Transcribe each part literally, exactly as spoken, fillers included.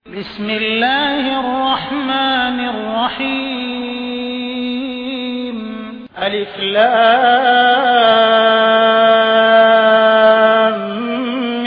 بسم الله الرحمن الرحيم ألف لام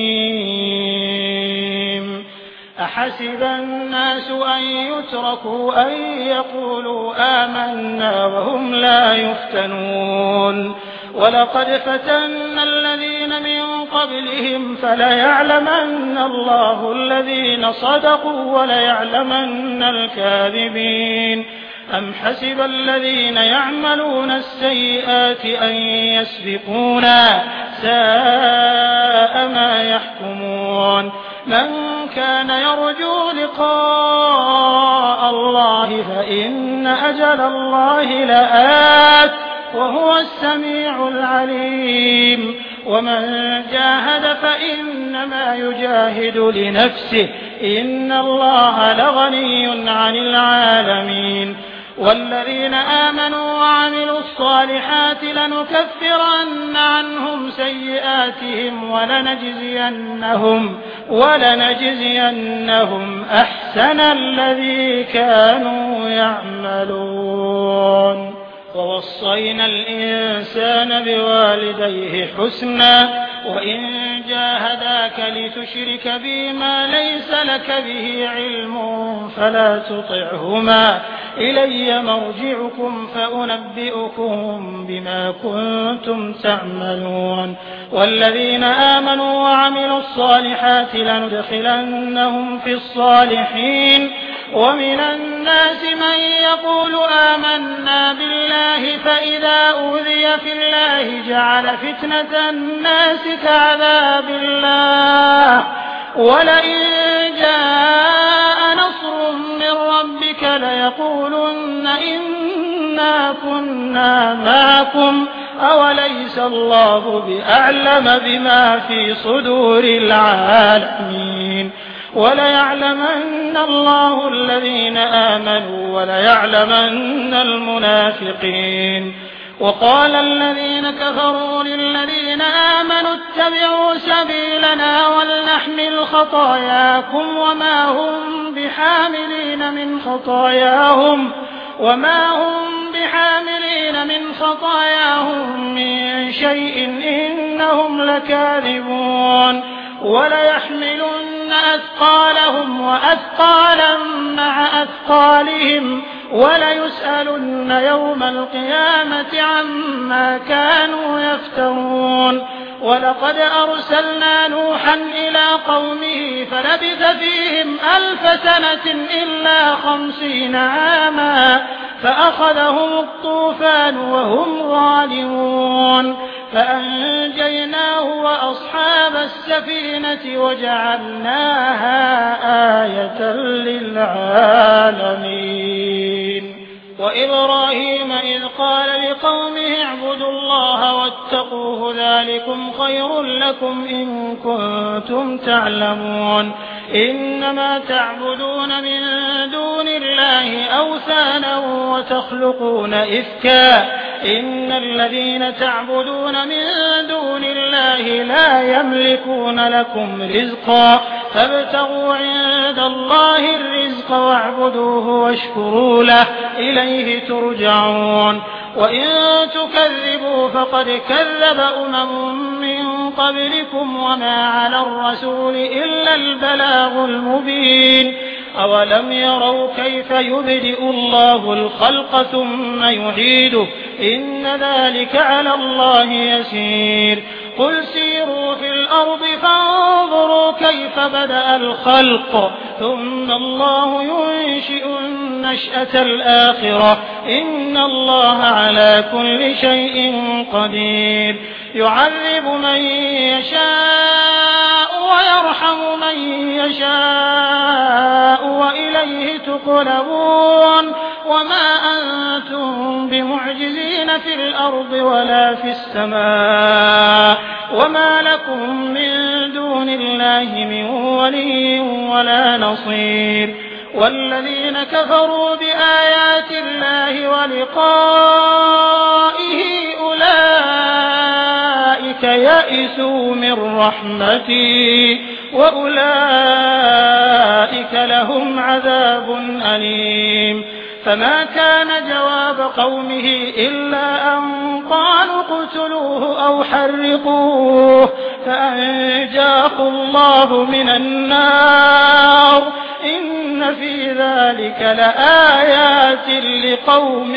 ميم أحسب الناس أن يتركوا أن يقولوا آمنا وهم لا يفتنون ولقد فتنا الذين من قبلهم فليعلمن الله الذين صدقوا وليعلمن الكاذبين أم حسب الذين يعملون السيئات أن يسبقونا ساء ما يحكمون من كان يرجو لقاء الله فإن أجل الله لآت وهو السميع العليم ومن جاهد فإنما يجاهد لنفسه إن الله لغني عن العالمين والذين آمنوا وعملوا الصالحات لنكفرن عنهم سيئاتهم ولنجزينهم ولنجزينهم أحسن الذي كانوا يعملون ووصينا الإنسان بوالديه حسنا وإن جاهداك لتشرك بي ما ليس لك به علم فلا تطعهما إلي مرجعكم فأنبئكم بما كنتم تعملون والذين آمنوا وعملوا الصالحات لندخلنهم في الصالحين ومن الناس من يقول آمنا بالله فإذا أوذي في الله جعل فتنة الناس كعذاب الله ولئن جاء نصر من ربك ليقولن إنا كنا معكم أوليس الله بأعلم بما في صدور العالمين وليعلمن الله الذين آمنوا وليعلمن المنافقين وقال الذين كفروا للذين آمنوا اتبعوا سبيلنا ولنحمل خطاياكم وما هم بحاملين من خطاياهم وما هم بحاملين من خطاياهم من شيء إنهم لكاذبون وليحملن أثقالهم وأثقالا مع أثقالهم وليسألن يوم القيامة عما كانوا يفترون ولقد أرسلنا نوحا إلى قومه فلبث فيهم ألف سنة إلا خمسين عاما فأخذهم الطوفان وهم ظالمون فأنجيناه وأصحاب السفينة وجعلناها آية للعالمين وإبراهيم إذ قال لقومه اعبدوا الله واتقوه ذلكم خير لكم إن كنتم تعلمون إنما تعبدون من دون الله أوثانا وتخلقون إفكا إن الذين تعبدون من دون الله لا يملكون لكم رزقا فابتغوا عند الله الرزق واعبدوه واشكروا له إليه ترجعون وإن تكذبوا فقد كذب أمم من قبلكم وما على الرسول إلا البلاغ المبين أولم يروا كيف يبدئ الله الخلق ثم يعيده إن ذلك على الله يسير قل سيروا في الأرض فانظروا كيف بدأ الخلق ثم الله ينشئ النشأة الآخرة إن الله على كل شيء قدير يعذب من يشاء ويرحم من يشاء وإليه تقلبون وما أنتم بمعجزين في الأرض ولا في السماء وما لكم من دون الله من ولي ولا نصير والذين كفروا بآيات الله ولقائه أولئك يئسوا من رحمتي وأولئك لهم عذاب أليم فما كان جواب قومه إلا أن قالوا اقتلوه أو حرقوه فأنجاه الله من النار إن في ذلك لآيات لقوم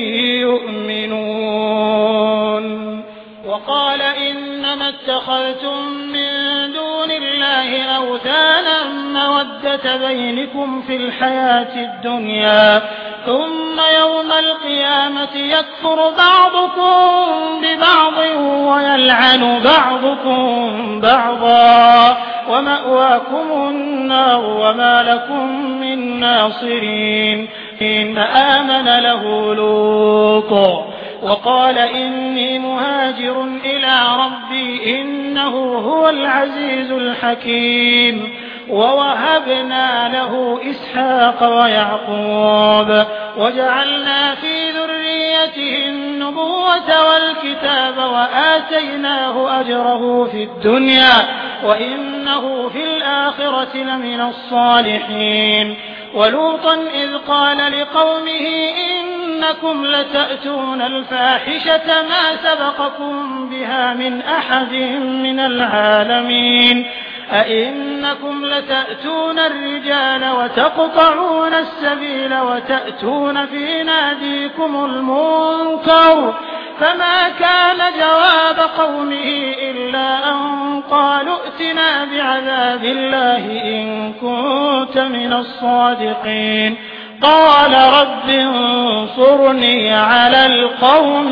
يؤمنون وقال إنما اتخذتم من دون الله أوثانا مودة بينكم في الحياة الدنيا ثم يوم القيامة يكفر بعضكم ببعض ويلعن بعضكم بعضا ومأواكم النار وما لكم من ناصرين إن آمن له لوط وقال إني مهاجر إلى ربي إنه هو العزيز الحكيم ووهبنا له إسحاق ويعقوب وجعلنا في ذريته النبوة والكتاب وآتيناه أجره في الدنيا وإنه في الآخرة لمن الصالحين ولوطا إذ قال لقومه إنكم لتأتون الفاحشة ما سبقكم بها من أحد من العالمين أئنكم لتأتون الرجال وتقطعون السبيل وتأتون في ناديكم المنكر فما كان جواب قومه إلا أن قالوا ائتنا بعذاب الله إن كنت من الصادقين قال رب انصرني على القوم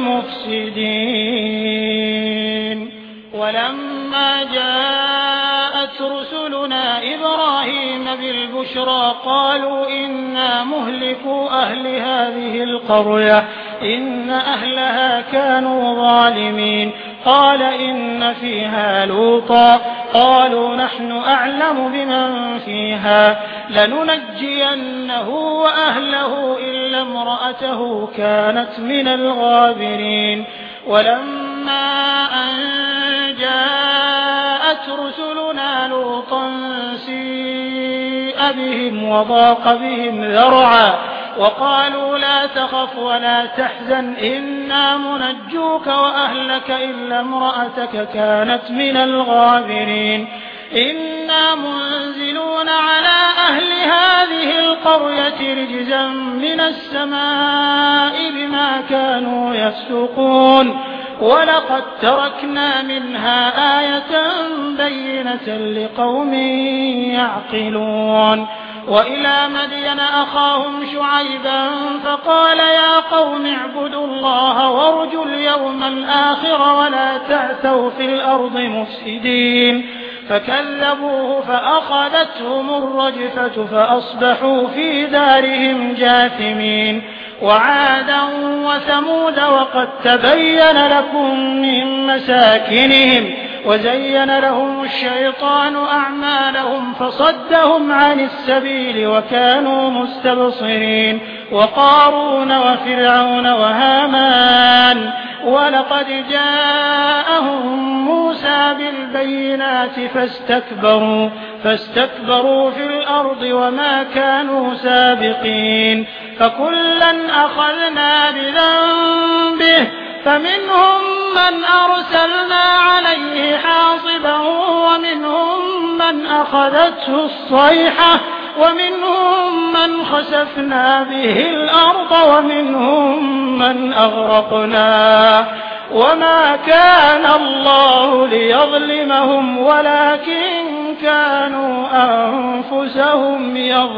المفسدين ولما جاءت رسلنا إبراهيم بالبشرى قالوا إنا مهلكو أهل هذه القرية إن أهلها كانوا ظالمين قال إن فيها لوطا قالوا نحن أعلم بمن فيها لننجينه وأهله إلا امرأته كانت من الغابرين ولما أن جاءت رسلنا لوطا سيء بهم وضاق بهم ذرعا وقالوا لا تخف ولا تحزن إنا منجوك وأهلك إلا امرأتك كانت من الغابرين إنا منزلون على أهل هذه القرية رجزا من السماء بما كانوا يفسقون ولقد تركنا منها آية بينة لقوم يعقلون وإلى مدين أخاهم شعيبا فقال يا قوم اعبدوا الله وارجوا اليوم الآخر ولا تعثوا في الأرض مفسدين فكذبوه فأخذتهم الرجفة فأصبحوا في دارهم جاثمين وعادا وثمود وقد تبين لكم من مساكنهم وزين لهم الشيطان أعمالهم فصدهم عن السبيل وكانوا مستبصرين وقارون وفرعون وهامان ولقد جاءهم موسى بالبينات فاستكبروا فاستكبروا في الأرض وما كانوا سابقين فكلا أخذنا بذنبه فمنهم من أرسلنا عليه حاصبا ومنهم من أخذته الصيحة ومنهم من خسفنا به الأرض ومنهم من أغرقنا وما كان الله ليظلمهم ولكن كانوا أنفسهم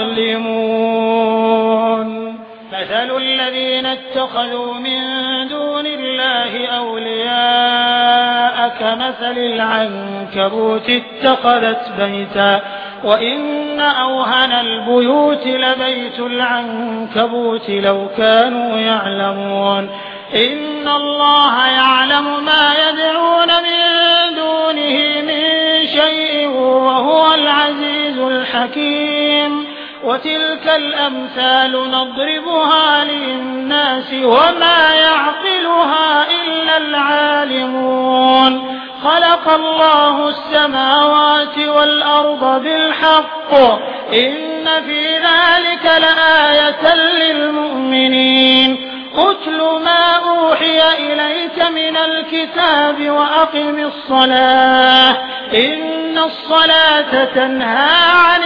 يظلمون مثل الذين اتخذوا من دون الله أولياء كمثل العنكبوت اتخذت بيتا وإن أوهن البيوت لبيت العنكبوت لو كانوا يعلمون إن الله يعلم ما يدعون من دونه من شيء وهو العزيز الحكيم وتلك الأمثال نضربها للناس وما يعقلها إلا العالمون خلق الله السماوات والأرض بالحق إن في ذلك لآية للمؤمنين أتل ما أوحي إليك من الكتاب وأقم الصلاة إن الصلاة تنهى عن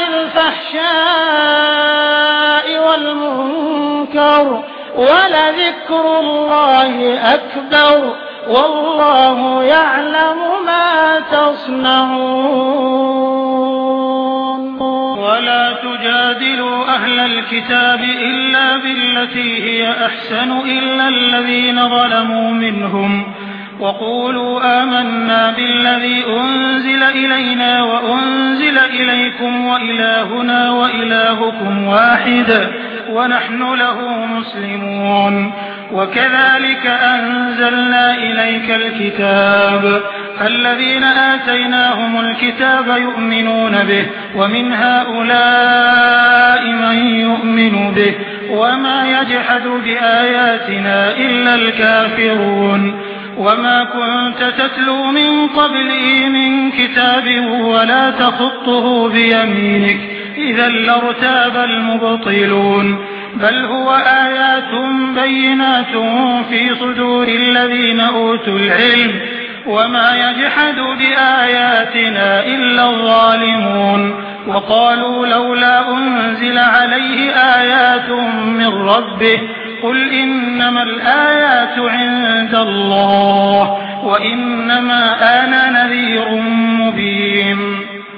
الفحشاء والمنكر ولذكر الله أكبر والله يعلم ما تصنعون. ولا تجادلوا أهل الكتاب إلا بالتي هي أحسن إلا الذين ظلموا منهم وقولوا آمنا بالذي أنزل إلينا وأنزل إليكم وإلهنا وإلهكم واحد ونحن له مسلمون. وكذلك أنزلنا إليك الكتاب فالذين آتيناهم الكتاب يؤمنون به ومن هؤلاء من يؤمن به وما يجحد بآياتنا إلا الكافرون. وما كنت تتلو من قبله من كتاب ولا تخطه بيمينك إذا لارتاب المبطلون بل هو آيات بينات في صدور الذين أوتوا العلم وما يجحد بآياتنا إلا الظالمون. وقالوا لولا أنزل عليه آيات من ربه قل إنما الآيات عند الله وإنما أنا نذير مبين.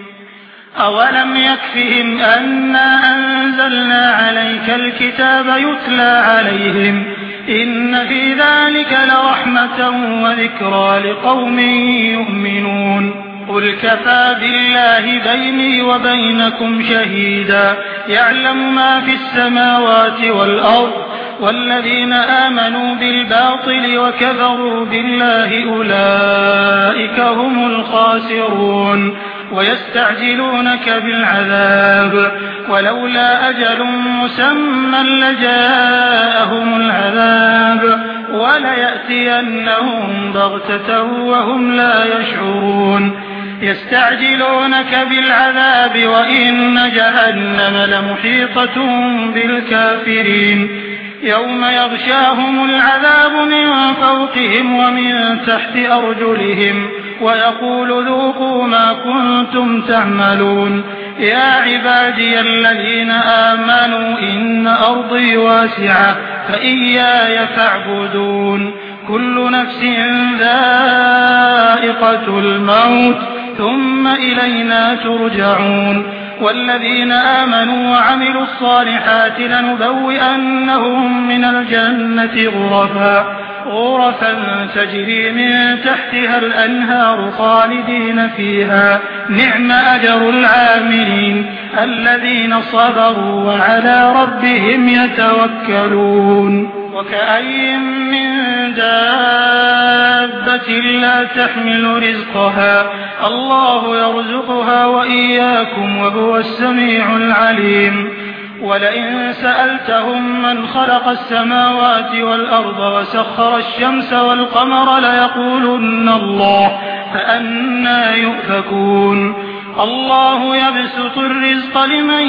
أولم يكفهم أنا أنزلنا عليك الكتاب يتلى عليهم إن في ذلك لرحمة وذكرى لقوم يؤمنون. قل كفى بالله بيني وبينكم شهيدا يعلم ما في السماوات والأرض والذين آمنوا بالباطل وكفروا بالله أولئك هم الخاسرون. ويستعجلونك بالعذاب ولولا أجل مسمى لجاءهم العذاب وليأتينهم بغتة وهم لا يشعرون. يستعجلونك بالعذاب وإن جهنم لمحيطة بالكافرين يوم يغشاهم العذاب من فوقهم ومن تحت أرجلهم ويقول ذوقوا ما كنتم تعملون. يا عبادي الذين آمنوا إن أرضي واسعة فإياي فاعبدون. كل نفس ذائقة الموت ثم إلينا ترجعون. والذين آمنوا وعملوا الصالحات لنبوئنهم من الجنة غرفا غرفا تجري من تحتها الأنهار خالدين فيها نعم أجر العاملين الذين صبروا وعلى ربهم يتوكلون. وكأي من دابة لا تحمل رزقها الله يرزقها وإياكم وهو السميع العليم. ولئن سألتهم من خلق السماوات والأرض وسخر الشمس والقمر ليقولن الله فأنى يؤفكون. الله يبسط الرزق لمن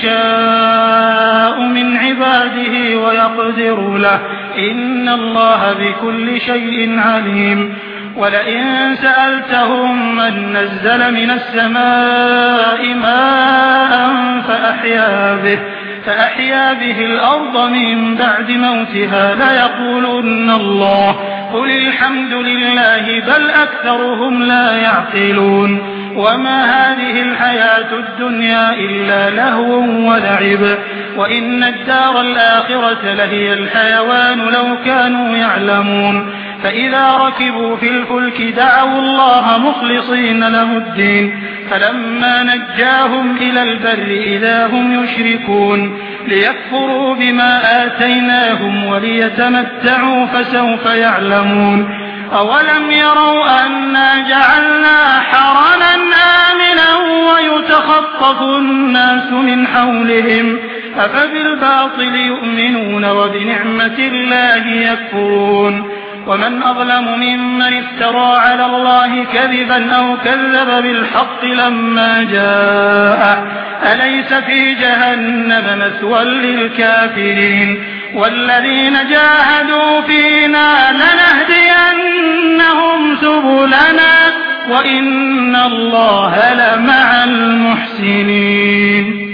يشاء من عباده ويقدر له إن الله بكل شيء عليم. ولئن سألتهم من نزل من السماء ماء فأحيا به فأحيا به الأرض من بعد موتها ليقولن الله قل الحمد لله بل أكثرهم لا يعقلون. وما هذه الحياة الدنيا إلا لهو ولعب وإن الدار الآخرة لهي الحيوان لو كانوا يعلمون. فإذا ركبوا في الفلك دعوا الله مخلصين له الدين فلما نجاهم إلى البر إذا هم يشركون ليكفروا بما آتيناهم وليتمتعوا فسوف يعلمون. أولم يروا أنا جعلنا حرما آمنا ويتخطف الناس من حولهم أفبالباطل يؤمنون وبنعمة الله يكفرون. ومن أظلم ممن افترى على الله كذبا أو كذب بالحق لما جاءه أليس في جهنم مثوى للكافرين والذين جاهدوا فينا لنهدينهم سبلنا وإن الله لمع المحسنين